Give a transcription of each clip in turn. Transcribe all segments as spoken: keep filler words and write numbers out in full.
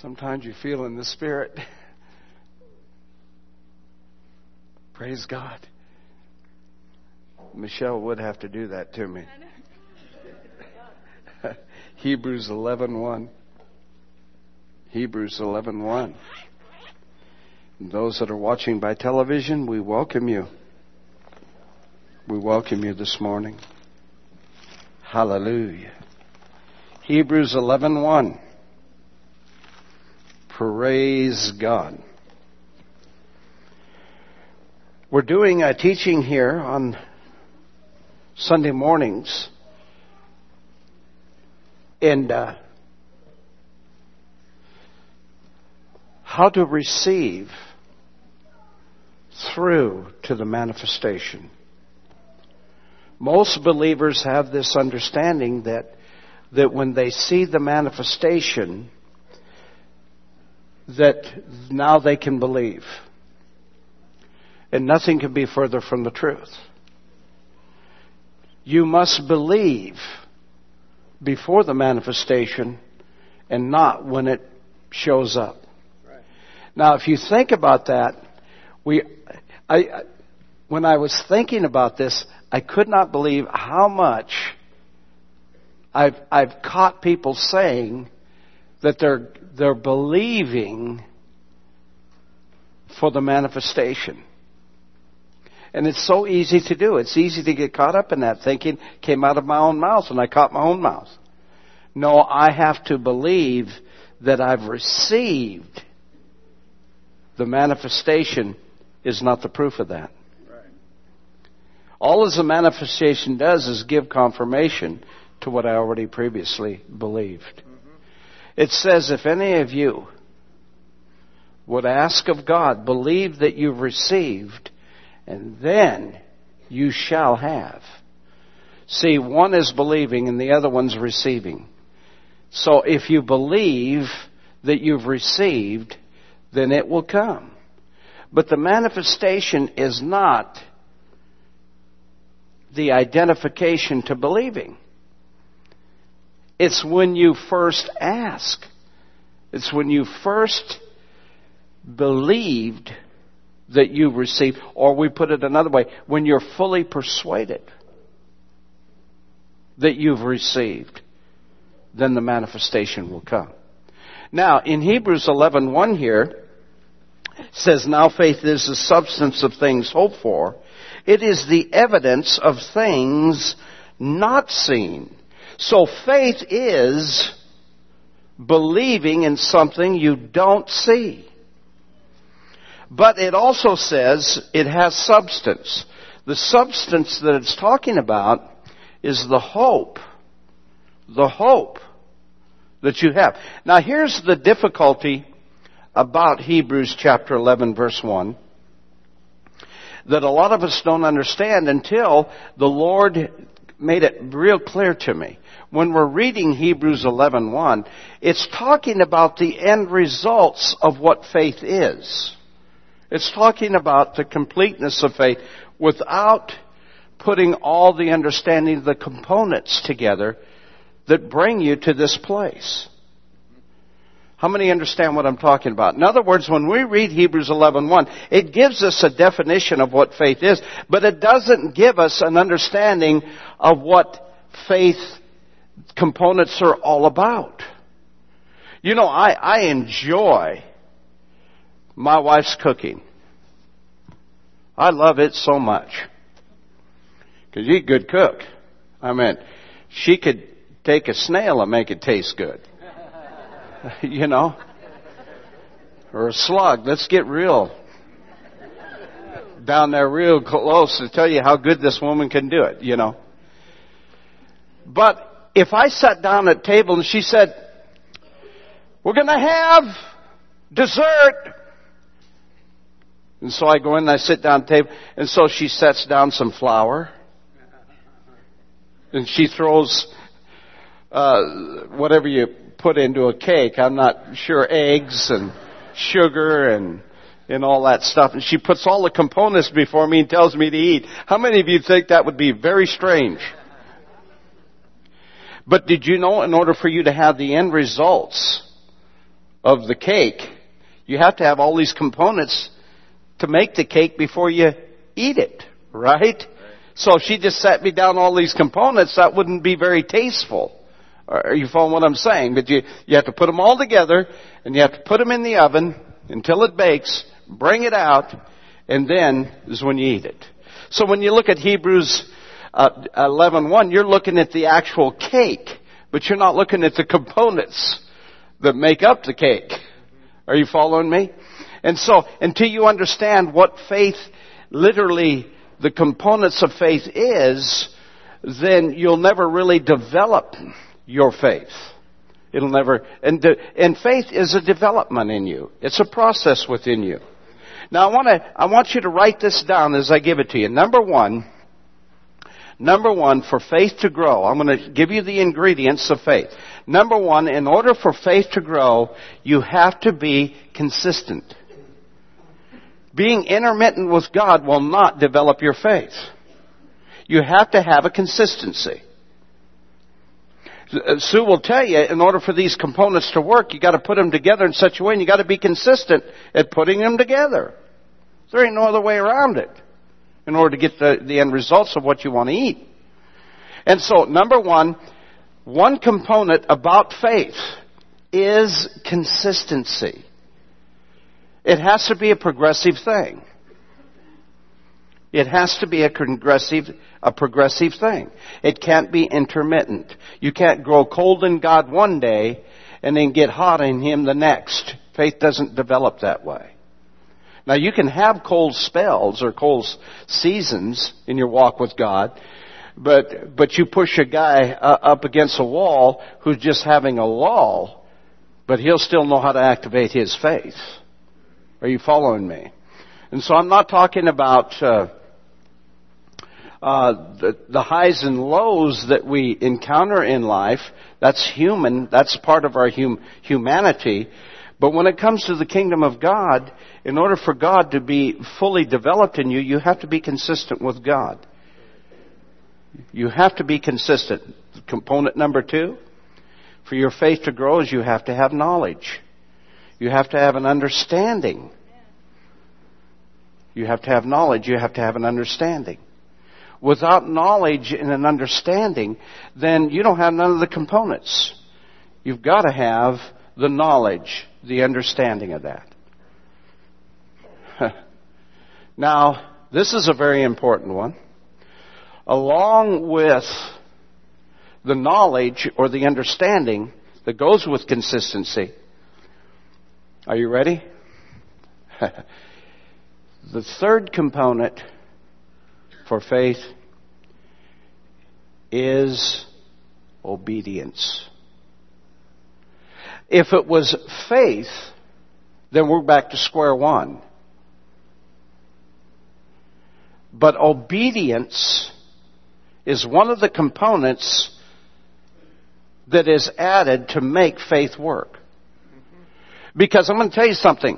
Sometimes you feel in the Spirit. Praise God. Michelle would have to do that to me. Hebrews eleven one. Hebrews eleven one. Those that are watching by television, we welcome you. We welcome you this morning. Hallelujah. Hebrews eleven one. Praise God. We're doing a teaching here on Sunday mornings. And uh, how to receive through to the manifestation. Most believers have this understanding that that when they see the manifestation, that now they can believe. And nothing can be further from the truth. You must believe before the manifestation and not when it shows up. Right. Now, if you think about that, we, I, I, when I was thinking about this, I could not believe how much I've, I've caught people saying that they're, they're believing for the manifestation. And it's so easy to do. It's easy to get caught up in that thinking. Came out of my own mouth and I caught my own mouth. No, I have to believe that I've received. The manifestation is not the proof of that. Right. All as a manifestation does is give confirmation to what I already previously believed. Mm-hmm. It says, if any of you would ask of God, believe that you've received, and then you shall have. See, one is believing and the other one's receiving. So if you believe that you've received, then it will come. But the manifestation is not the identification to believing. It's when you first ask. It's when you first believed that you've received, or we put it another way, when you're fully persuaded that you've received, then the manifestation will come. Now, in Hebrews eleven one here, it says, now faith is the substance of things hoped for. It is the evidence of things not seen. So faith is believing in something you don't see. But it also says it has substance. The substance that it's talking about is the hope. The hope that you have. Now here's the difficulty about Hebrews chapter eleven verse one. That a lot of us don't understand until the Lord made it real clear to me. When we're reading Hebrews eleven one, it's talking about the end results of what faith is. It's talking about the completeness of faith without putting all the understanding of the components together that bring you to this place. How many understand what I'm talking about? In other words, when we read Hebrews eleven one, it gives us a definition of what faith is, but it doesn't give us an understanding of what faith components are all about. You know, I, I enjoy my wife's cooking. I love it so much. Because she's a good cook. I mean, she could take a snail and make it taste good. You know? Or a slug. Let's get real down there real close to tell you how good this woman can do it, you know. But if I sat down at table and she said, we're going to have dessert. And so I go in and I sit down at the table. And so she sets down some flour. And she throws uh, whatever you put into a cake. I'm not sure, eggs and sugar and and all that stuff. And she puts all the components before me and tells me to eat. How many of you think that would be very strange? But did you know in order for you to have the end results of the cake, you have to have all these components to make the cake before you eat it, right? Right. So if she just sat me down all these components, that wouldn't be very tasteful. Are you following what I'm saying? But you, you have to put them all together, and you have to put them in the oven until it bakes, bring it out, and then is when you eat it. So when you look at Hebrews uh, eleven one, you're looking at the actual cake, but you're not looking at the components that make up the cake. Are you following me? And so until you understand what faith, literally the components of faith is, then you'll never really develop your faith. It'll never, and, de, and faith is a development in you. It's a process within you. Now I want to, I want you to write this down as I give it to you. Number one, number one, for faith to grow, I'm going to give you the ingredients of faith. Number one, in order for faith to grow, you have to be consistent. Being intermittent with God will not develop your faith. You have to have a consistency. Sue will tell you, in order for these components to work, you got to put them together in such a way, and you got to be consistent at putting them together. There ain't no other way around it in order to get the, the end results of what you want to eat. And so, number one, one component about faith is consistency. It has to be a progressive thing. It has to be a progressive, a progressive thing. It can't be intermittent. You can't grow cold in God one day and then get hot in Him the next. Faith doesn't develop that way. Now you can have cold spells or cold seasons in your walk with God, but, but you push a guy uh, up against a wall who's just having a lull, but he'll still know how to activate his faith. Are you following me? And so I'm not talking about uh, uh, the, the highs and lows that we encounter in life. That's human. That's part of our hum- humanity. But when it comes to the kingdom of God, in order for God to be fully developed in you, you have to be consistent with God. You have to be consistent. Component number two, for your faith to grow, is you have to have knowledge. You have to have an understanding. You have to have knowledge. You have to have an understanding. Without knowledge and an understanding, then you don't have none of the components. You've got to have the knowledge, the understanding of that. Now, this is a very important one. Along with the knowledge or the understanding that goes with consistency. Are you ready? The third component for faith is obedience. If it was faith, then we're back to square one. But obedience is one of the components that is added to make faith work. Because I'm going to tell you something.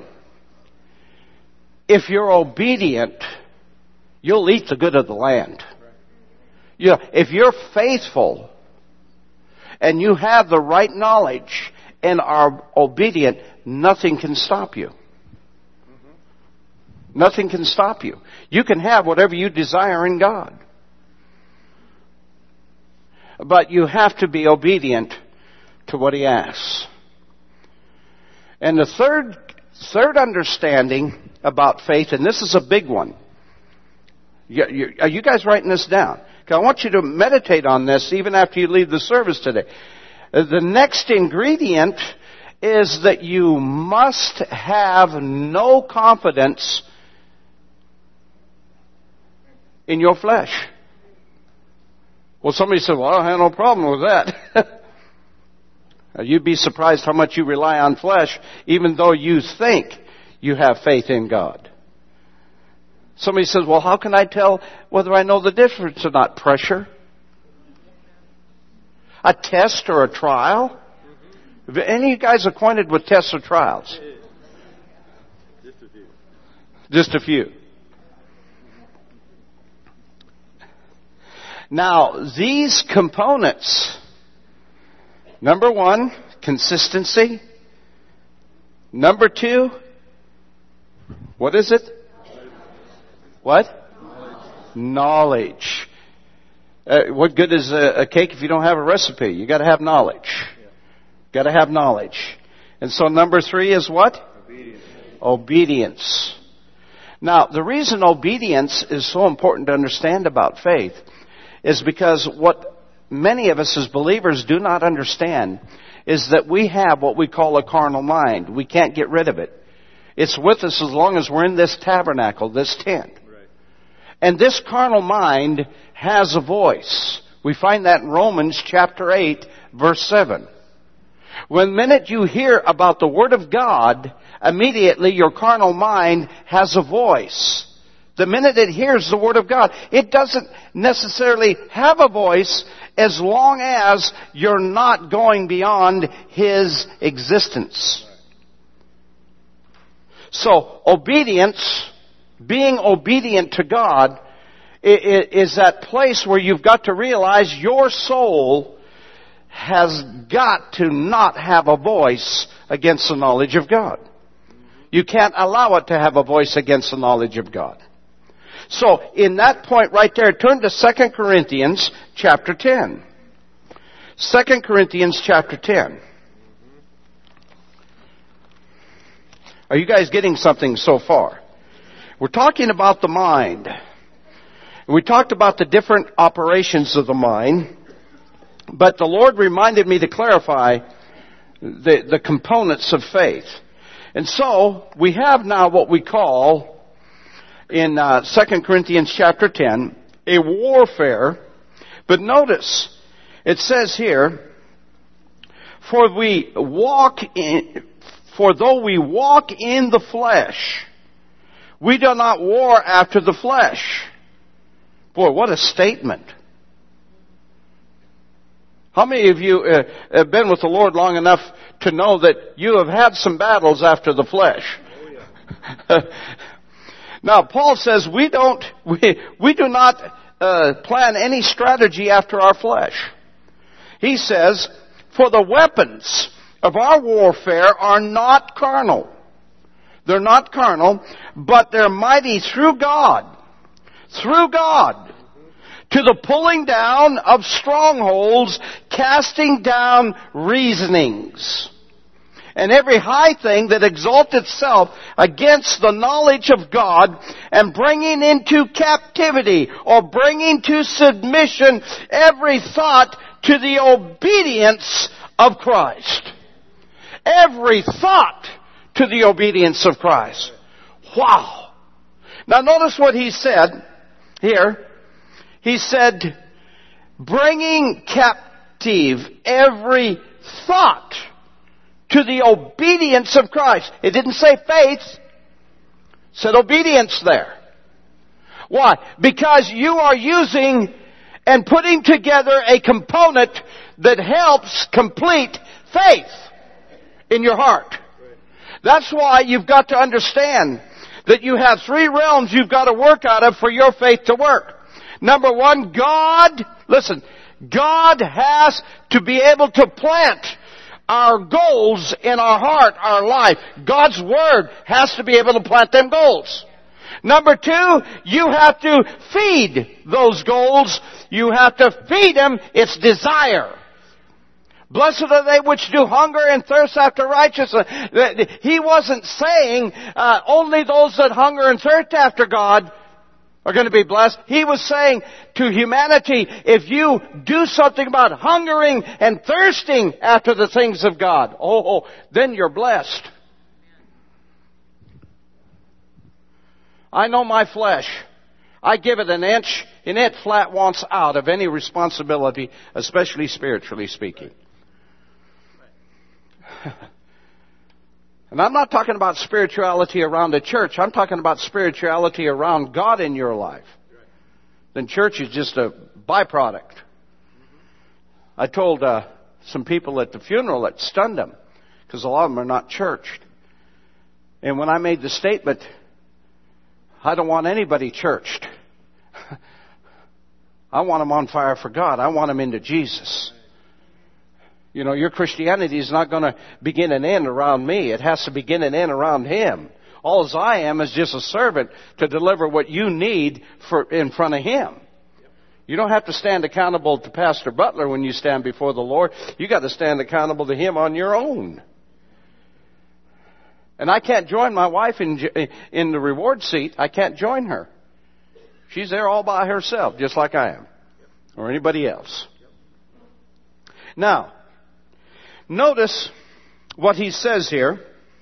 If you're obedient, you'll eat the good of the land. You know, if you're faithful and you have the right knowledge and are obedient, nothing can stop you. Nothing can stop you. You can have whatever you desire in God. But you have to be obedient to what He asks. And the third, third understanding about faith, and this is a big one. You, you, are you guys writing this down? Okay, I want you to meditate on this even after you leave the service today. The next ingredient is that you must have no confidence in your flesh. Well, somebody said, well, I have no problem with that. You'd be surprised how much you rely on flesh, even though you think you have faith in God. Somebody says, well, how can I tell whether I know the difference or not? Pressure? A test or a trial? Mm-hmm. Any of you guys acquainted with tests or trials? Just a few. Just a few. Now, these components, number one, consistency, Number two, what is it? What? Knowledge. Uh, what good is a, a cake if you don't have a recipe? You got to have knowledge. Got to have knowledge. And so number three is what? Obedience. Obedience. Now, the reason obedience is so important to understand about faith is because what many of us as believers do not understand is that we have what we call a carnal mind. We can't get rid of it. It's with us as long as we're in this tabernacle, this tent. Right. And this carnal mind has a voice. We find that in Romans chapter eight, verse seven. When the minute you hear about the Word of God, immediately your carnal mind has a voice. The minute it hears the Word of God, it doesn't necessarily have a voice as long as you're not going beyond His existence. So, obedience, being obedient to God, is that place where you've got to realize your soul has got to not have a voice against the knowledge of God. You can't allow it to have a voice against the knowledge of God. So, in that point right there, turn to Second Corinthians chapter ten. Second Corinthians chapter ten. Are you guys getting something so far? We're talking about the mind. We talked about the different operations of the mind. But the Lord reminded me to clarify the, the components of faith. And so, we have now what we call, in uh, Second Corinthians chapter ten, a warfare. But notice, it says here, For we walk in, for though we walk in the flesh, we do not war after the flesh. Boy, what a statement. How many of you uh, have been with the Lord long enough to know that you have had some battles after the flesh? Oh, yeah. Now, Paul says we don't, we, we do not uh, plan any strategy after our flesh. He says, for the weapons of our warfare are not carnal. They're not carnal, but they're mighty through God. Through God. To the pulling down of strongholds, casting down reasonings. And every high thing that exalts itself against the knowledge of God, and bringing into captivity or bringing to submission every thought to the obedience of Christ. Every thought to the obedience of Christ. Wow. Now notice what he said here. He said, bringing captive every thought to the obedience of Christ. It didn't say faith. It said obedience there. Why? Because you are using and putting together a component that helps complete faith in your heart. That's why you've got to understand that you have three realms you've got to work out of for your faith to work. Number one, God, listen, God has to be able to plant our goals in our heart, our life. God's Word has to be able to plant them goals. Number two, you have to feed those goals. You have to feed them its desire. Blessed are they which do hunger and thirst after righteousness. He wasn't saying uh, only those that hunger and thirst after God are going to be blessed. He was saying to humanity, if you do something about hungering and thirsting after the things of God, oh, then you're blessed. I know my flesh. I give it an inch, and it flat wants out of any responsibility, especially spiritually speaking. And I'm not talking about spirituality around the church. I'm talking about spirituality around God in your life. Then church is just a byproduct. I told uh, some people at the funeral, it stunned them, because a lot of them are not churched. And when I made the statement, I don't want anybody churched. I want them on fire for God. I want them into Jesus. You know, your Christianity is not going to begin and end around me. It has to begin and end around Him. All I am is just a servant to deliver what you need for in front of Him. You don't have to stand accountable to Pastor Butler when you stand before the Lord. You got to stand accountable to Him on your own. And I can't join my wife in in the reward seat. I can't join her. She's there all by herself, just like I am, or anybody else. Now, notice what he says here.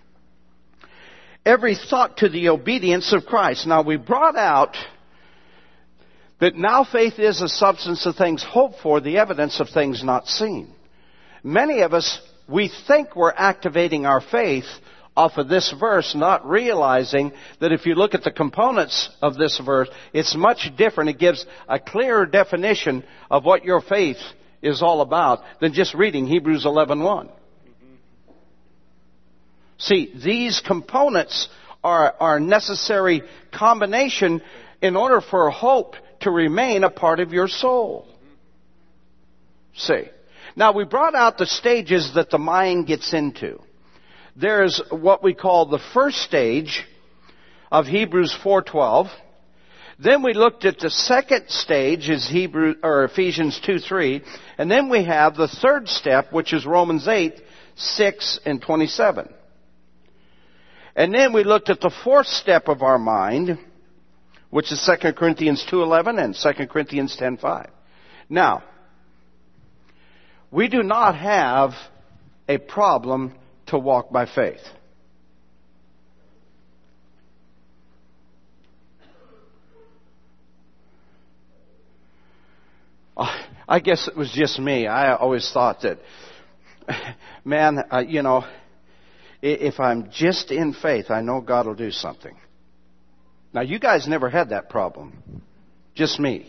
Every thought to the obedience of Christ. Now, we brought out that now faith is the substance of things hoped for, the evidence of things not seen. Many of us, we think we're activating our faith off of this verse, not realizing that if you look at the components of this verse, it's much different. It gives a clearer definition of what your faith is all about than just reading Hebrews eleven one. See, these components are, are necessary combination in order for hope to remain a part of your soul. See. Now, we brought out the stages that the mind gets into. There's what we call the first stage of Hebrews four twelve. Then we looked at the second stage, is Hebrew or Ephesians two three, and then we have the third step, which is Romans eight six and twenty-seven. And then we looked at the fourth step of our mind, which is Second Corinthians two eleven and Second Corinthians ten five. Now, we do not have a problem to walk by faith. I guess it was just me. I always thought that, man, uh, you know, if I'm just in faith, I know God will do something. Now, you guys never had that problem. Just me.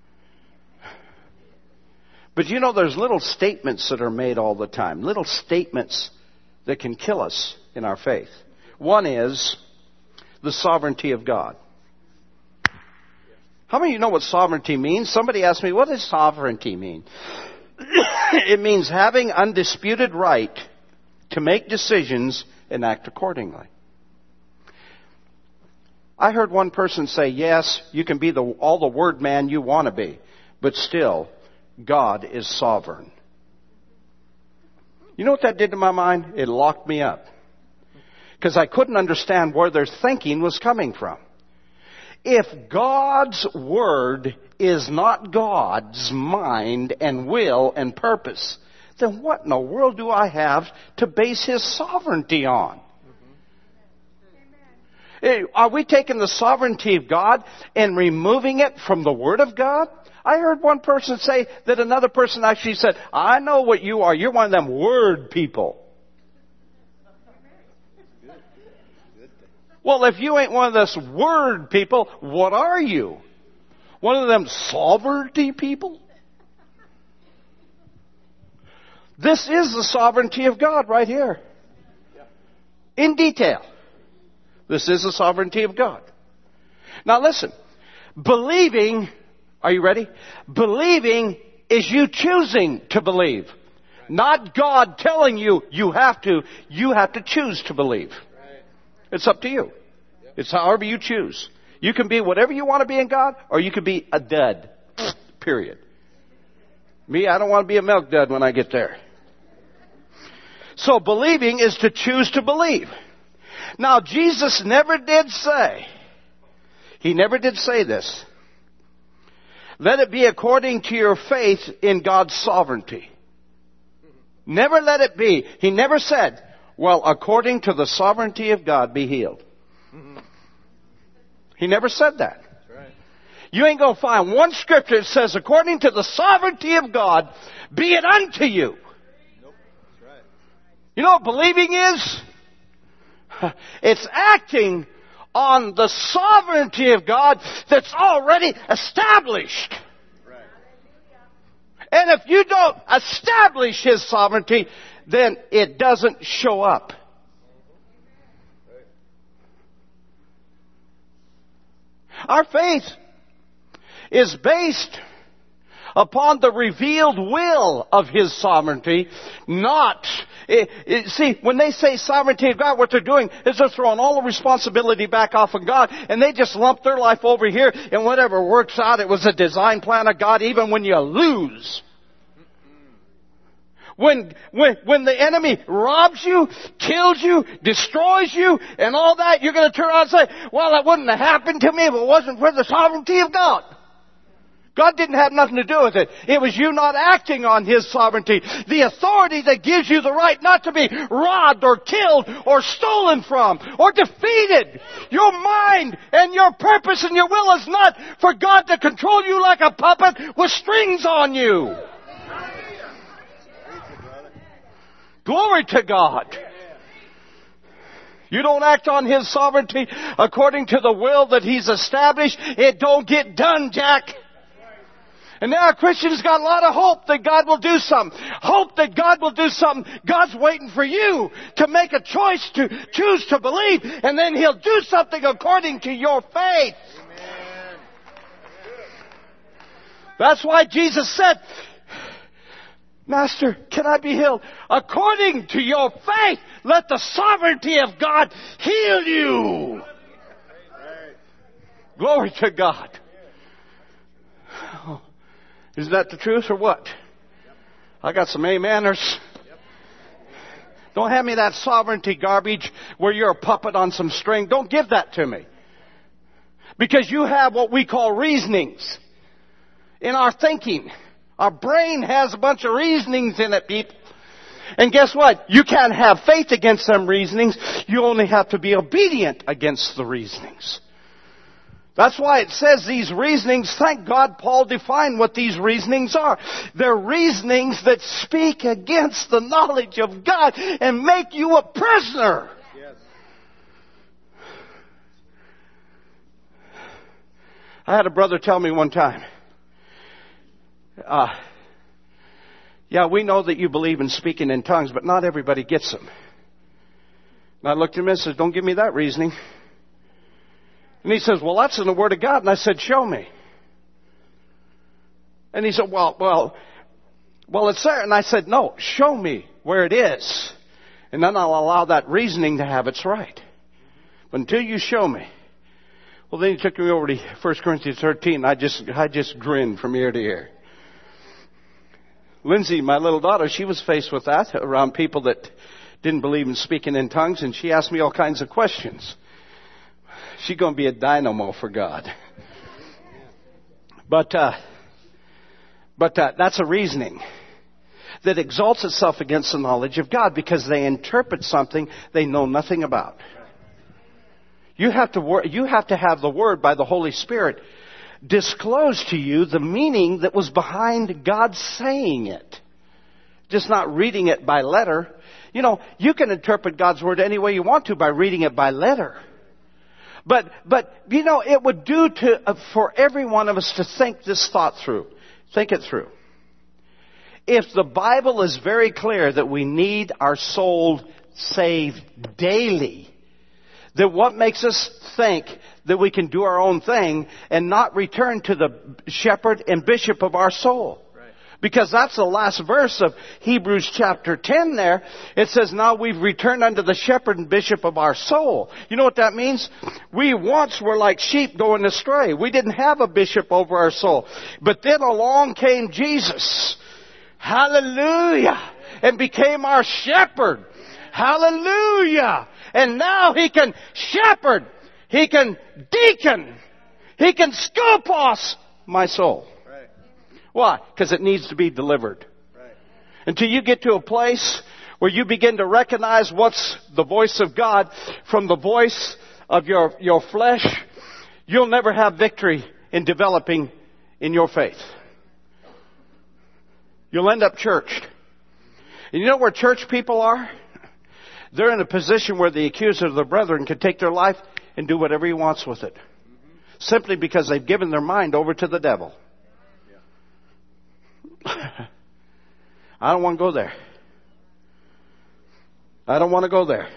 But you know, there's little statements that are made all the time. Little statements that can kill us in our faith. One is the sovereignty of God. How many of you know what sovereignty means? Somebody asked me, what does sovereignty mean? It means having undisputed right to make decisions and act accordingly. I heard one person say, yes, you can be the, all the word man you want to be, but still, God is sovereign. You know what that did to my mind? It locked me up. Because I couldn't understand where their thinking was coming from. If God's word is not God's mind and will and purpose, then what in the world do I have to base His sovereignty on? Mm-hmm. Are we taking the sovereignty of God and removing it from the Word of God? I heard one person say that another person actually said, I know what you are. You're one of them word people. Well, if you ain't one of those word people, what are you? One of them sovereignty people? This is the sovereignty of God right here. In detail. This is the sovereignty of God. Now listen. Believing, are you ready? Believing is you choosing to believe. Not God telling you you have to. You have to choose to believe. It's up to you. It's however you choose. You can be whatever you want to be in God, or you can be a dud. Period. Me, I don't want to be a milk dud when I get there. So believing is to choose to believe. Now, Jesus never did say, He never did say this. Let it be according to your faith in God's sovereignty. Never let it be. He never said, well, according to the sovereignty of God, be healed. Mm-hmm. He never said that. That's right. You ain't going to find one scripture that says, according to the sovereignty of God, be it unto you. Nope. That's right. You know what believing is? It's acting on the sovereignty of God that's already established. Right. And if you don't establish His sovereignty, then it doesn't show up. Our faith is based upon the revealed will of His sovereignty, not... It, it, see, when they say sovereignty of God, what they're doing is they're throwing all the responsibility back off of God, and they just lump their life over here, and whatever works out, it was a design plan of God, even when you lose. When, when, when the enemy robs you, kills you, destroys you, and all that, you're going to turn around and say, well, that wouldn't have happened to me if it wasn't for the sovereignty of God. God didn't have nothing to do with it. It was you not acting on His sovereignty. The authority that gives you the right not to be robbed or killed or stolen from or defeated. Your mind and your purpose and your will is not for God to control you like a puppet with strings on you. Glory to God. You don't act on His sovereignty according to the will that He's established, it don't get done, Jack. And now Christians got a lot of hope that God will do something. Hope that God will do something. God's waiting for you to make a choice to choose to believe, and then He'll do something according to your faith. Amen. That's why Jesus said, Master, can I be healed? According to your faith, let the sovereignty of God heal you. Glory to God. Oh, is that the truth or what? I got some ameners. Don't hand me that sovereignty garbage where you're a puppet on some string. Don't give that to me. Because you have what we call reasonings in our thinking. Our brain has a bunch of reasonings in it, people. And guess what? You can't have faith against them reasonings. You only have to be obedient against the reasonings. That's why it says these reasonings, thank God Paul defined what these reasonings are. They're reasonings that speak against the knowledge of God and make you a prisoner. Yes. I had a brother tell me one time, uh, yeah, we know that you believe in speaking in tongues, but not everybody gets them. And I looked at him and said, don't give me that reasoning. And he says, well, that's in the Word of God. And I said, show me. And he said, well, well, well, it's there. And I said, no, show me where it is. And then I'll allow that reasoning to have its right. But until you show me. Well, then he took me over to First Corinthians thirteen. And I just, I just grinned from ear to ear. Lindsay, my little daughter, she was faced with that around people that didn't believe in speaking in tongues. And she asked me all kinds of questions. She's going to be a dynamo for God. But, uh, but uh, that's a reasoning that exalts itself against the knowledge of God because they interpret something they know nothing about. You have to wor- you have to have the Word by the Holy Spirit disclose to you the meaning that was behind God saying it. Just not reading it by letter. You know, you can interpret God's Word any way you want to by reading it by letter. But, but, you know, it would do to, uh, for every one of us to think this thought through. Think it through. If the Bible is very clear that we need our soul saved daily, then what makes us think that we can do our own thing and not return to the shepherd and bishop of our soul? Because that's the last verse of Hebrews chapter ten there. It says, now we've returned unto the shepherd and bishop of our soul. You know what that means? We once were like sheep going astray. We didn't have a bishop over our soul. But then along came Jesus. Hallelujah. And became our shepherd. Hallelujah. And now He can shepherd. He can deacon. He can skopos my soul. Why? Because it needs to be delivered. Right. Until you get to a place where you begin to recognize what's the voice of God from the voice of your, your flesh, you'll never have victory in developing in your faith. You'll end up churched. And you know where church people are? They're in a position where the accuser of their brethren can take their life and do whatever he wants with it. Simply because they've given their mind over to the devil. I don't want to go there. I don't want to go there.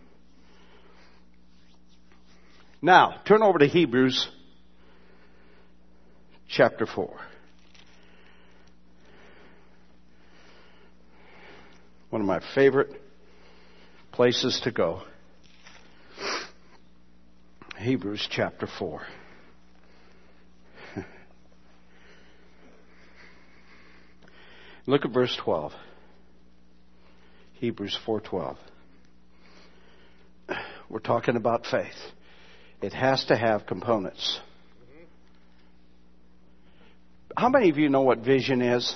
Now, turn over to Hebrews chapter four. One of my favorite places to go. Hebrews chapter four. Look at verse twelve. Hebrews four twelve. We're talking about faith. It has to have components. How many of you know what vision is?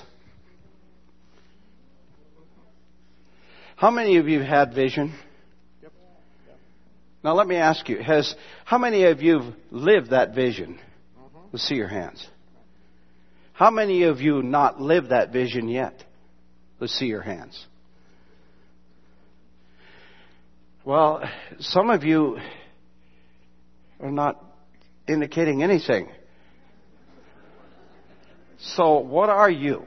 How many of you have had vision? Yep. Now let me ask you, has how many of you have lived that vision? Uh-huh. Let's see your hands. How many of you not lived that vision yet? Let's see your hands. Well, some of you are not indicating anything. So what are you?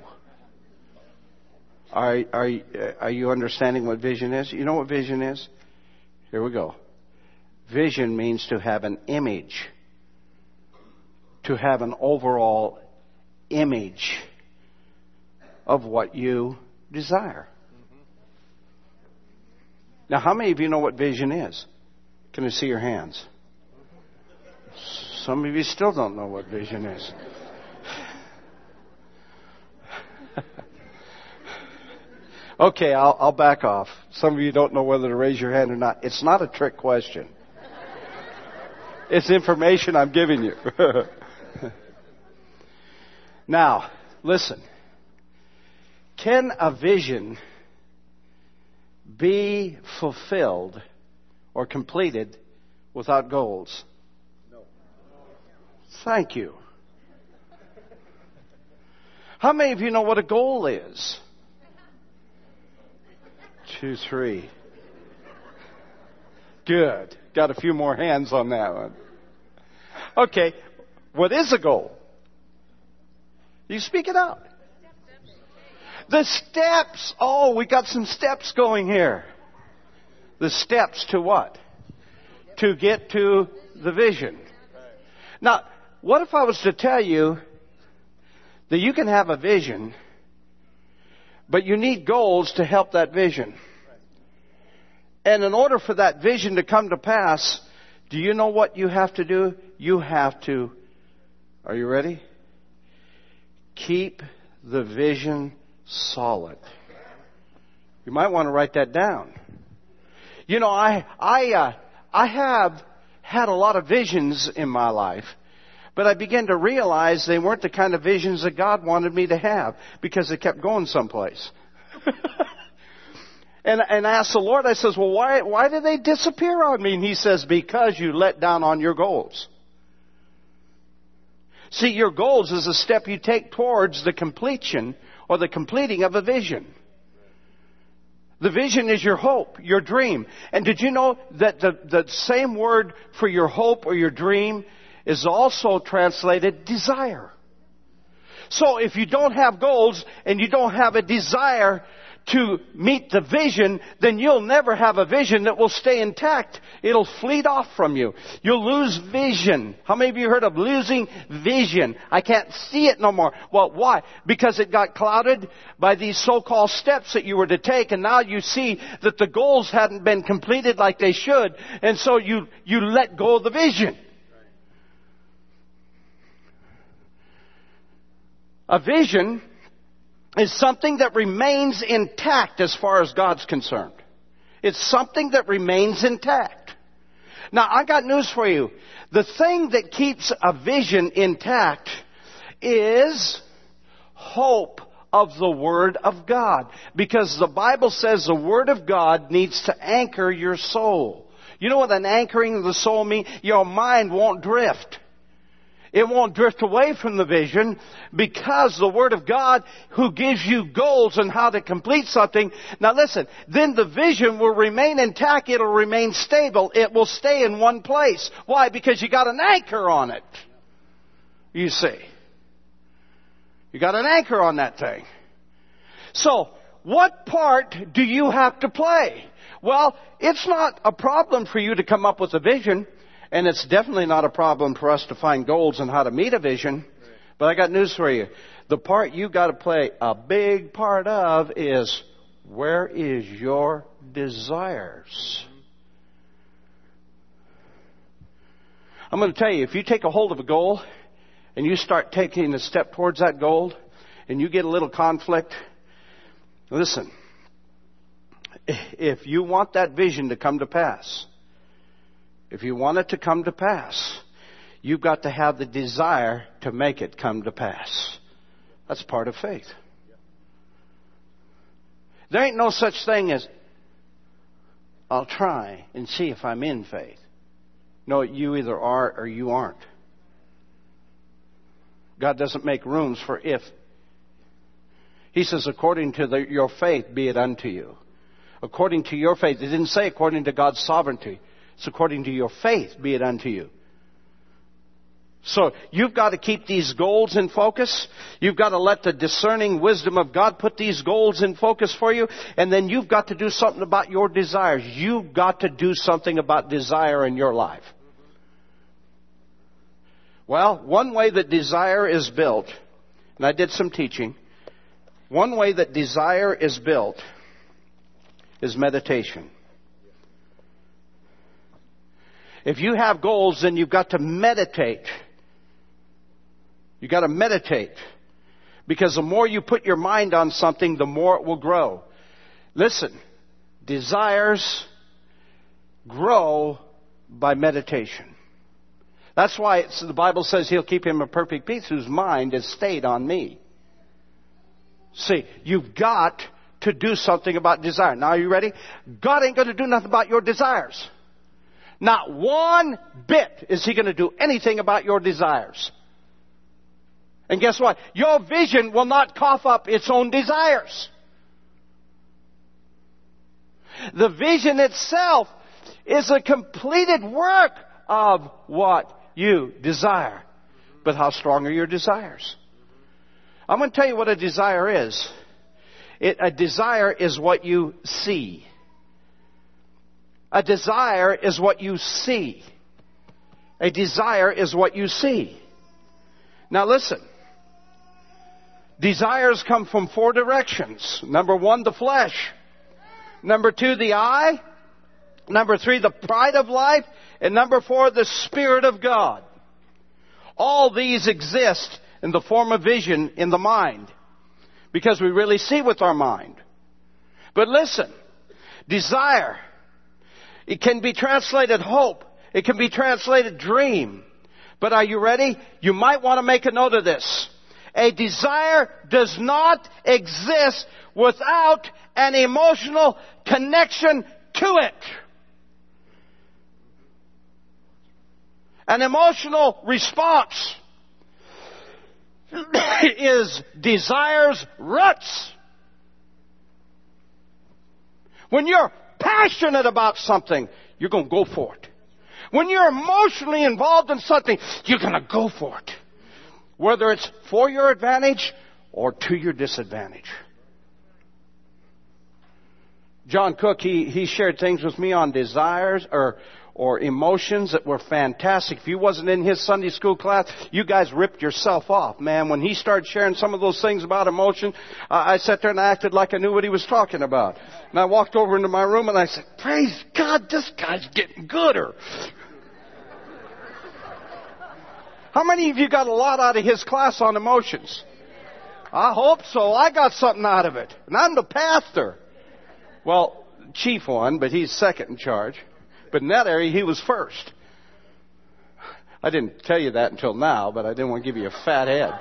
Are, are, are you understanding what vision is? You know what vision is? Here we go. Vision means to have an image. To have an overall image of what you desire. Now, how many of you know what vision is? Can I see your hands? Some of you still don't know what vision is. Okay, I'll, I'll back off. Some of you don't know whether to raise your hand or not. It's not a trick question. It's information I'm giving you. Now, listen. Can a vision be fulfilled or completed without goals? No. Thank you. How many of you know what a goal is? Two, three. Good. Got a few more hands on that one. Okay. What is a goal? You speak it out. The steps. Oh, we got some steps going here. The steps to what? To get to the vision. Now, what if I was to tell you that you can have a vision, but you need goals to help that vision? And in order for that vision to come to pass, do you know what you have to do? You have to, are you ready? Keep the vision solid. You might want to write that down. You know, I I uh, I have had a lot of visions in my life, but I began to realize they weren't the kind of visions that God wanted me to have because they kept going someplace. and and I asked the Lord, I says, well, why why did they disappear on me? And He says, because you let down on your goals. See, your goals is a step you take towards the completion or the completing of a vision. The vision is your hope, your dream. And did you know that the, the same word for your hope or your dream is also translated desire? So if you don't have goals and you don't have a desire to meet the vision, then you'll never have a vision that will stay intact. It'll fleet off from you. You'll lose vision. How many of you heard of losing vision? I can't see it no more. Well, why? Because it got clouded by these so-called steps that you were to take, and now you see that the goals hadn't been completed like they should, and so you, you let go of the vision. A vision is something that remains intact as far as God's concerned. It's something that remains intact. Now, I got news for you. The thing that keeps a vision intact is hope of the Word of God. Because the Bible says the Word of God needs to anchor your soul. You know what an anchoring of the soul means? Your mind won't drift. It won't drift away from the vision because the Word of God, who gives you goals on how to complete something. Now listen, then the vision will remain intact. It'll remain stable. It will stay in one place. Why? Because you got an anchor on it. You see. You got an anchor on that thing. So, what part do you have to play? Well, it's not a problem for you to come up with a vision. And it's definitely not a problem for us to find goals on how to meet a vision. But I got news for you. The part you got to play a big part of is where is your desires? I'm going to tell you, if you take a hold of a goal and you start taking a step towards that goal and you get a little conflict, listen, if you want that vision to come to pass, if you want it to come to pass, you've got to have the desire to make it come to pass. That's part of faith. There ain't no such thing as, I'll try and see if I'm in faith. No, you either are or you aren't. God doesn't make rooms for if. He says, according to the, your faith, be it unto you. According to your faith. It didn't say according to God's sovereignty. It's according to your faith, be it unto you. So you've got to keep these goals in focus. You've got to let the discerning wisdom of God put these goals in focus for you. And then you've got to do something about your desires. You've got to do something about desire in your life. Well, one way that desire is built, and I did some teaching, one way that desire is built is meditation. If you have goals, then you've got to meditate. You've got to meditate. Because the more you put your mind on something, the more it will grow. Listen, desires grow by meditation. That's why it's, the Bible says He'll keep him in perfect peace whose mind is stayed on me. See, you've got to do something about desire. Now, are you ready? God ain't going to do nothing about your desires. Not one bit is He going to do anything about your desires. And guess what? Your vision will not cough up its own desires. The vision itself is a completed work of what you desire. But how strong are your desires? I'm going to tell you what a desire is. It, a desire is what you see. A desire is what you see. A desire is what you see. Now listen. Desires come from four directions. Number one, the flesh. Number two, the eye. Number three, the pride of life. And number four, the Spirit of God. All these exist in the form of vision in the mind. Because we really see with our mind. But listen, desire, it can be translated hope. It can be translated dream. But are you ready? You might want to make a note of this. A desire does not exist without an emotional connection to it. An emotional response is desire's roots. When you're passionate about something, you're going to go for it. When you're emotionally involved in something, you're going to go for it. Whether it's for your advantage or to your disadvantage. John Cook, he, he shared things with me on desires or or emotions that were fantastic. If you wasn't in his Sunday school class, you guys ripped yourself off, man. When he started sharing some of those things about emotion, uh, I sat there and I acted like I knew what he was talking about. And I walked over into my room and I said, praise God, this guy's getting gooder. How many of you got a lot out of his class on emotions? I hope so. I got something out of it. And I'm the pastor. Well, chief one, but he's second in charge. But in that area, he was first. I didn't tell you that until now, but I didn't want to give you a fat head.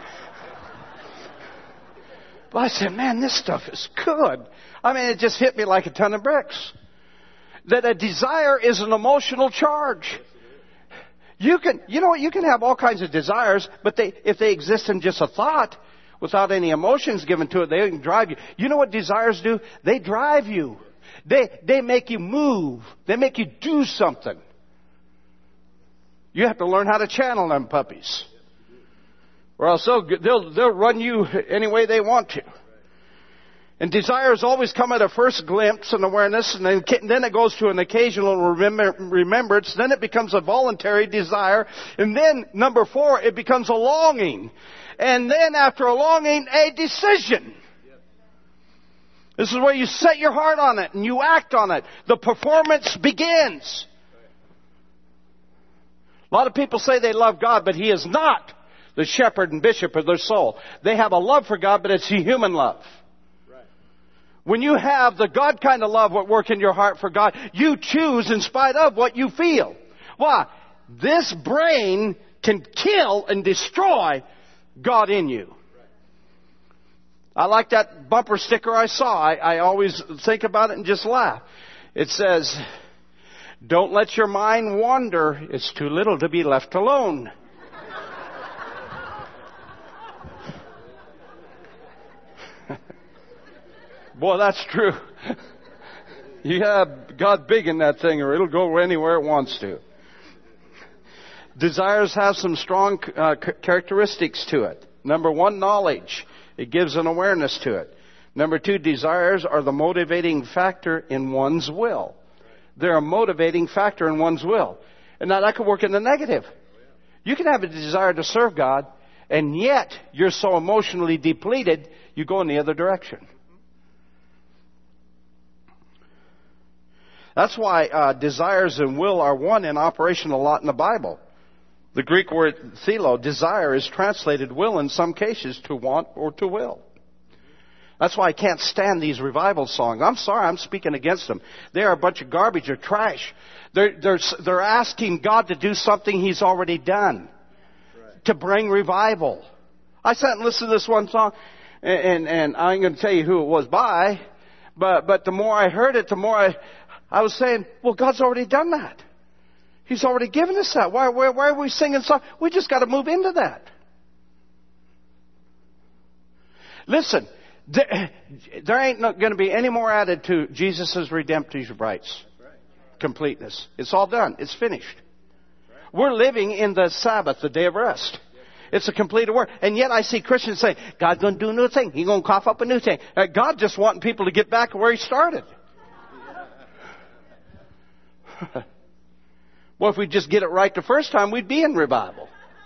But I said, man, this stuff is good. I mean, it just hit me like a ton of bricks. That a desire is an emotional charge. You can, you know what, you can have all kinds of desires, but they, if they exist in just a thought, without any emotions given to it, they can drive you. You know what desires do? They drive you. They, they make you move. They make you do something. You have to learn how to channel them puppies. Or else they'll, they'll, they'll run you any way they want to. And desires always come at a first glimpse and awareness, and then, then it goes to an occasional remember, remembrance. Then it becomes a voluntary desire. And then, number four, it becomes a longing. And then after a longing, a decision. This is where you set your heart on it and you act on it. The performance begins. A lot of people say they love God, but He is not the shepherd and bishop of their soul. They have a love for God, but it's a human love. Right. When you have the God kind of love at work in your heart for God, you choose in spite of what you feel. Why? This brain can kill and destroy God in you. I like that bumper sticker I saw. I, I always think about it and just laugh. It says, "Don't let your mind wander. It's too little to be left alone." Boy, that's true. You have God big in that thing or it'll go anywhere it wants to. Desires have some strong uh, characteristics to it. Number one, knowledge. It gives an awareness to it. Number two, desires are the motivating factor in one's will. They're a motivating factor in one's will. And now that could work in the negative. You can have a desire to serve God, and yet you're so emotionally depleted, you go in the other direction. That's why uh, desires and will are one in operation a lot in the Bible. The Greek word thelo, desire, is translated will in some cases to want or to will. That's why I can't stand these revival songs. I'm sorry, I'm speaking against them. They are a bunch of garbage. They're trash. They're, they're, they're asking God to do something He's already done. Right. To bring revival. I sat and listened to this one song, and, and, and I ain't going to tell you who it was by, but, but the more I heard it, the more I, I was saying, well, God's already done that. He's already given us that. Why, why, why are we singing songs? We just got to move into that. Listen, there, there ain't going to be any more added to Jesus' redemptive rights. Completeness. It's all done. It's finished. We're living in the Sabbath, the day of rest. It's a completed work. And yet I see Christians say, God's going to do a new thing. He's going to cough up a new thing. Uh, God just wanting people to get back where He started. Well, if we just get it right the first time, we'd be in revival.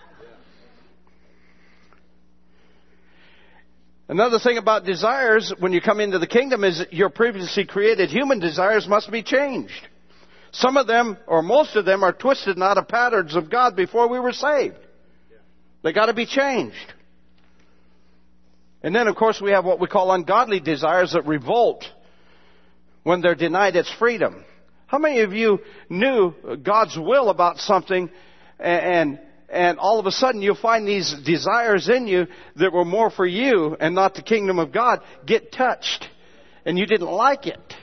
Another thing about desires, when you come into the kingdom, is that your previously created human desires must be changed. Some of them, or most of them, are twisted and out of patterns of God before we were saved. They got to be changed. And then, of course, we have what we call ungodly desires that revolt when they're denied its freedom. How many of you knew God's will about something and, and all of a sudden you'll find these desires in you that were more for you and not the kingdom of God get touched and you didn't like it?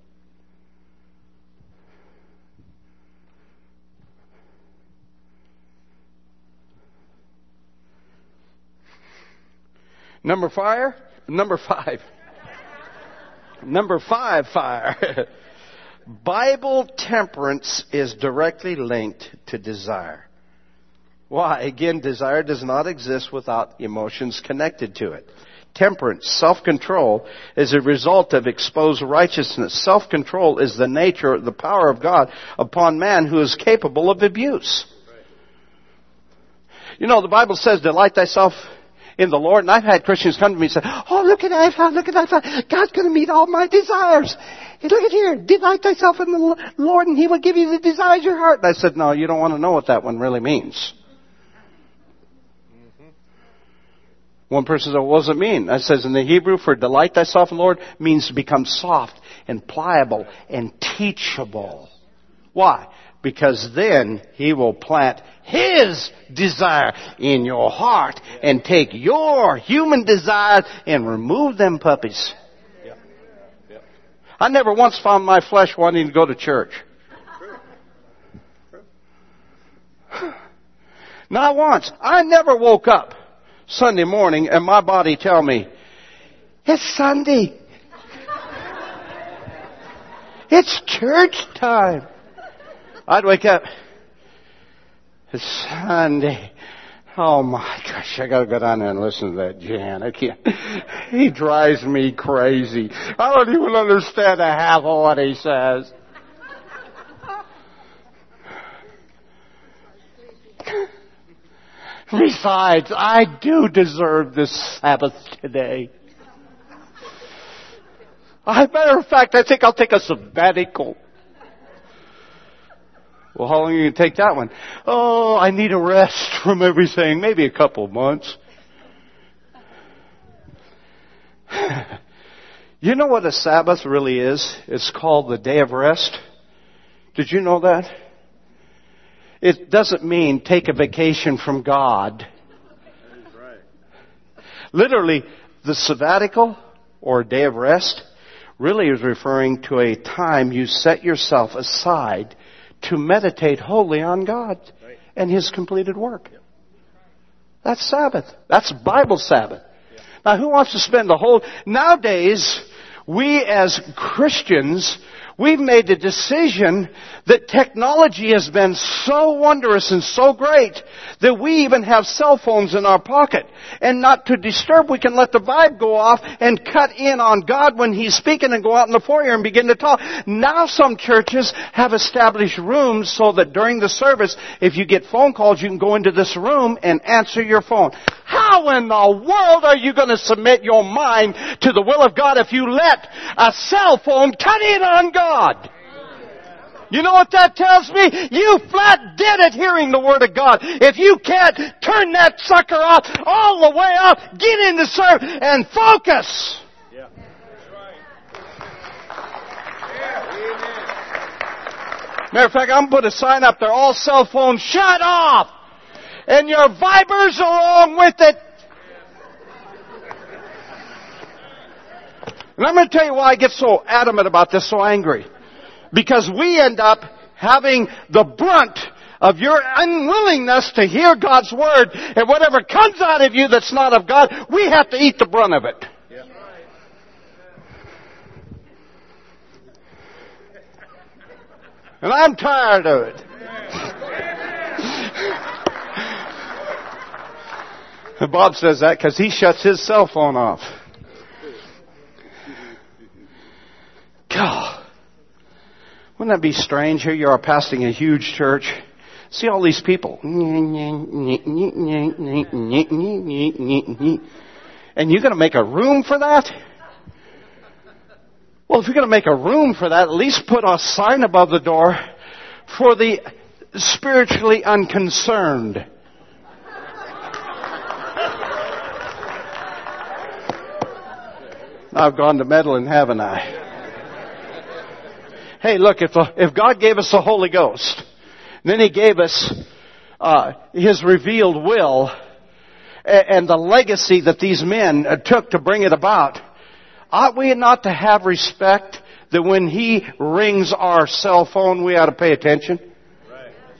Number five, number five, number five, fire. Bible temperance is directly linked to desire. Why? Again, desire does not exist without emotions connected to it. Temperance, self-control, is a result of exposed righteousness. Self-control is the nature, the power of God upon man who is capable of abuse. You know, the Bible says, delight thyself in the Lord. And I've had Christians come to me and say, oh, look at that, look at that. God's going to meet all my desires. Hey, look at here. Delight thyself in the Lord and He will give you the desires of your heart. And I said, no, you don't want to know what that one really means. Mm-hmm. One person said, what does it mean? I says, in the Hebrew, for delight thyself in the Lord means to become soft and pliable and teachable. Why? Because then He will plant His desire in your heart and take your human desires and remove them puppies. Yeah. Yeah. I never once found my flesh wanting to go to church. Not once. I never woke up Sunday morning and my body tell me, it's Sunday. It's church time. I'd wake up. It's Sunday. Oh my gosh, I gotta go down there and listen to that Jan. I can't. He drives me crazy. I don't even understand a half of what he says. Besides, I do deserve this Sabbath today. As a matter of fact, I think I'll take a sabbatical. Well, how long are you going to take that one? Oh, I need a rest from everything. Maybe a couple of months. You know what a Sabbath really is? It's called the day of rest. Did you know that? It doesn't mean take a vacation from God. Literally, the sabbatical or day of rest really is referring to a time you set yourself aside to meditate wholly on God and His completed work. That's Sabbath. That's Bible Sabbath. Now, who wants to spend the whole... Nowadays, we as Christians, we've made the decision that technology has been so wondrous and so great that we even have cell phones in our pocket. And not to disturb, we can let the vibe go off and cut in on God when He's speaking and go out in the foyer and begin to talk. Now some churches have established rooms so that during the service, if you get phone calls, you can go into this room and answer your phone. How in the world are you going to submit your mind to the will of God if you let a cell phone cut in on God? You know what that tells me? You flat dead at hearing the Word of God. If you can't turn that sucker off all the way off, get in the service and focus. Yeah. That's right. Yeah. Matter of fact, I'm going to put a sign up there, all cell phones shut off. And your vibers along with it. And I'm going to tell you why I get so adamant about this, so angry. Because we end up having the brunt of your unwillingness to hear God's Word. And whatever comes out of you that's not of God, we have to eat the brunt of it. Yeah. And I'm tired of it. And Bob says that because he shuts his cell phone off. God. Wouldn't that be strange? Here you are pastoring a huge church. See all these people. And you're going to make a room for that? Well, if you're going to make a room for that, at least put a sign above the door for the spiritually unconcerned. I've gone to meddling, haven't I? Hey, look, if, if God gave us the Holy Ghost, then He gave us uh, His revealed will and, and the legacy that these men uh, took to bring it about, ought we not to have respect that when He rings our cell phone, we ought to pay attention? Right. That's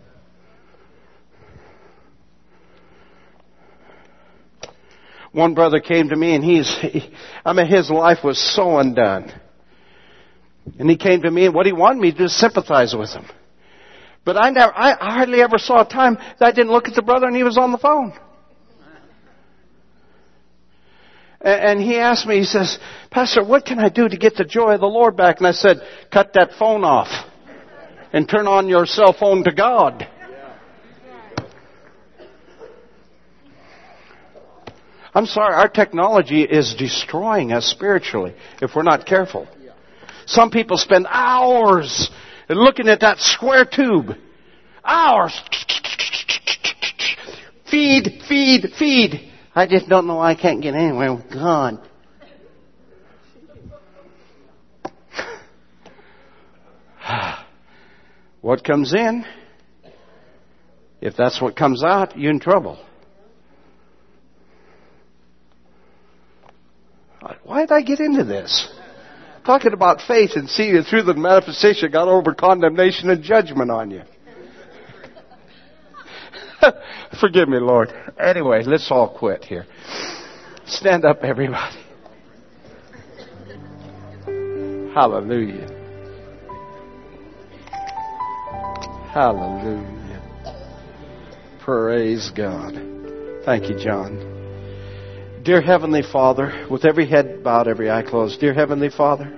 right. One brother came to me and he's, he, I mean, his life was so undone. And he came to me, and what he wanted me to do is sympathize with him. But I never, I hardly ever saw a time that I didn't look at the brother and he was on the phone. And, and he asked me, he says, Pastor, what can I do to get the joy of the Lord back? And I said, cut that phone off and turn on your cell phone to God. I'm sorry, our technology is destroying us spiritually if we're not careful. Some people spend hours looking at that square tube. Hours. Feed, feed, feed. I just don't know why I can't get anywhere with God. What comes in, if that's what comes out, you're in trouble. Why did I get into this? Talking about faith and seeing it through the manifestation got over condemnation and judgment on you. Forgive me, Lord. Anyway, let's all quit here. Stand up, everybody. Hallelujah. Hallelujah. Praise God. Thank you, John. Dear Heavenly Father, with every head bowed, every eye closed, dear Heavenly Father,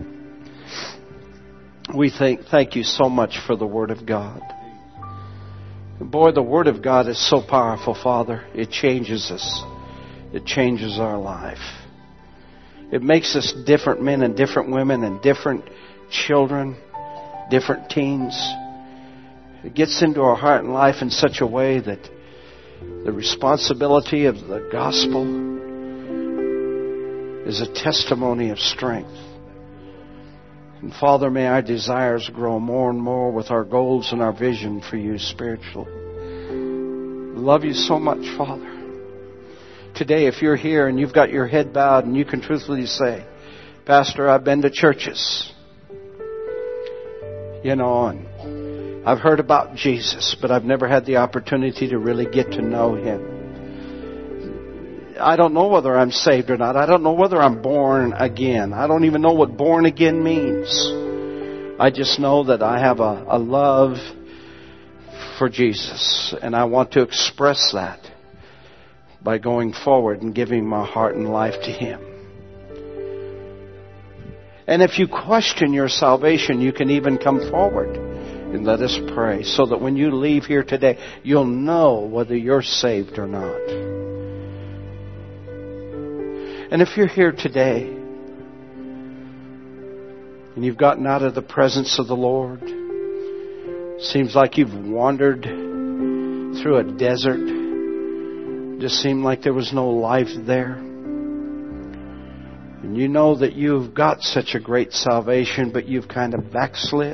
we thank, thank you so much for the Word of God. Boy, the Word of God is so powerful, Father. It changes us. It changes our life. It makes us different men and different women and different children, different teens. It gets into our heart and life in such a way that the responsibility of the gospel is a testimony of strength. And Father, may our desires grow more and more with our goals and our vision for you spiritually. Love you so much, Father. Today, if you're here and you've got your head bowed and you can truthfully say, Pastor, I've been to churches, you know, and I've heard about Jesus, but I've never had the opportunity to really get to know Him. I don't know whether I'm saved or not. I don't know whether I'm born again. I don't even know what born again means. I just know that I have a, a love for Jesus, and I want to express that by going forward and giving my heart and life to Him. And if you question your salvation, you can even come forward and let us pray so that when you leave here today, you'll know whether you're saved or not. And if you're here today and you've gotten out of the presence of the Lord, seems like you've wandered through a desert, just seemed like there was no life there, and you know that you've got such a great salvation, but you've kind of backslid,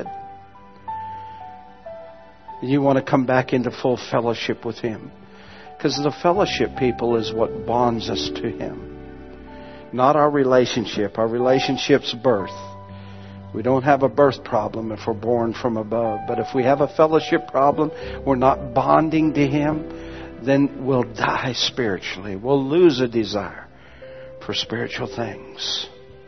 and you want to come back into full fellowship with Him, because the fellowship, people, is what bonds us to Him. Not our relationship. Our relationship's birth. We don't have a birth problem if we're born from above. But if we have a fellowship problem, we're not bonding to Him, then we'll die spiritually. We'll lose a desire for spiritual things.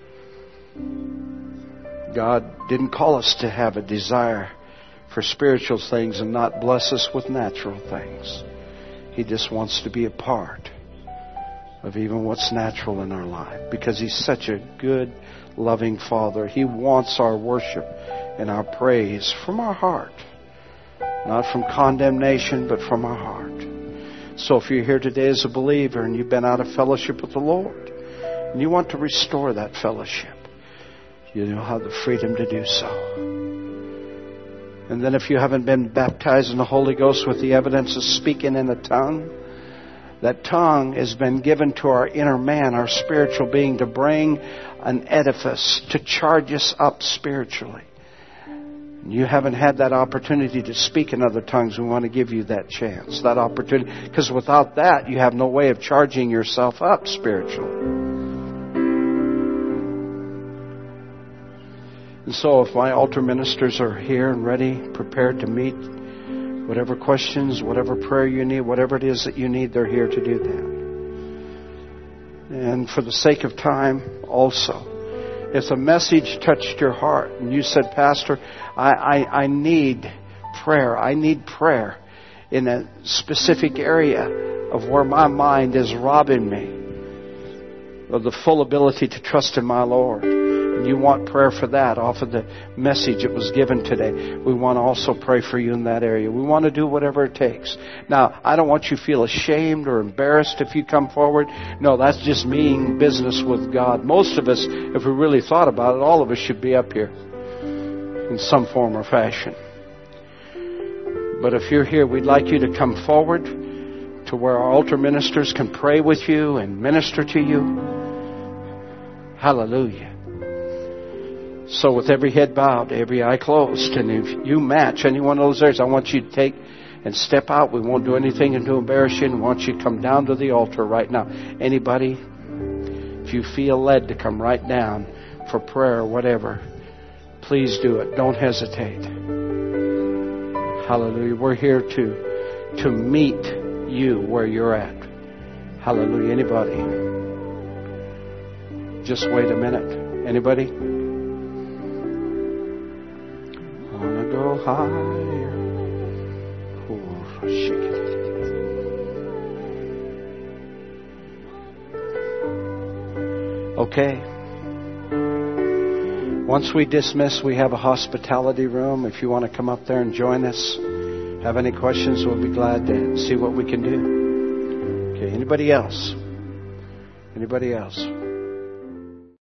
God didn't call us to have a desire for spiritual things and not bless us with natural things. He just wants to be a part of even what's natural in our life, because He's such a good, loving Father. He wants our worship and our praise from our heart, not from condemnation, but from our heart. So if you're here today as a believer and you've been out of fellowship with the Lord and you want to restore that fellowship, you know have the freedom to do so. And then if you haven't been baptized in the Holy Ghost with the evidence of speaking in a tongue, that tongue has been given to our inner man, our spiritual being, to bring an edifice, to charge us up spiritually. You haven't had that opportunity to speak in other tongues. We want to give you that chance, that opportunity. Because without that, you have no way of charging yourself up spiritually. And so if my altar ministers are here and ready, prepared to meet, whatever questions, whatever prayer you need, whatever it is that you need, they're here to do that. And for the sake of time also, if the message touched your heart and you said, Pastor, I, I, I need prayer. I need prayer in a specific area of where my mind is robbing me of the full ability to trust in my Lord. And you want prayer for that off of the message that was given today. We want to also pray for you in that area. We want to do whatever it takes. Now, I don't want you to feel ashamed or embarrassed if you come forward. No, that's just mean business with God. Most of us, if we really thought about it, all of us should be up here in some form or fashion. But if you're here, we'd like you to come forward to where our altar ministers can pray with you and minister to you. Hallelujah. So with every head bowed, every eye closed, and if you match any one of those areas, I want you to take and step out. We won't do anything to embarrass you. I want you to come down to the altar right now. Anybody, if you feel led to come right down for prayer or whatever, please do it. Don't hesitate. Hallelujah. We're here to, to meet you where you're at. Hallelujah. Anybody? Just wait a minute. Anybody? Go higher. Okay. Once we dismiss, we have a hospitality room. If you want to come up there and join us, have any questions, we'll be glad to see what we can do. Okay. Anybody else? Anybody else?